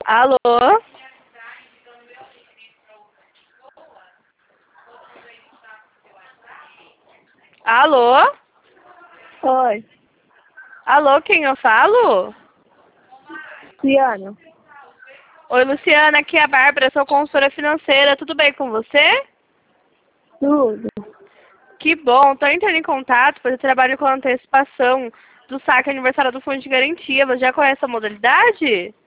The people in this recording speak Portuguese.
Alô? Alô? Oi, Alô, quem eu falo? Luciano. Oi, Luciana, aqui é a Bárbara, sou consultora financeira. Tudo bem com você? Tudo. Que bom, estou entrando em contato, pois eu trabalho com antecipação do saque aniversário do Fundo de Garantia. Você já conhece a modalidade?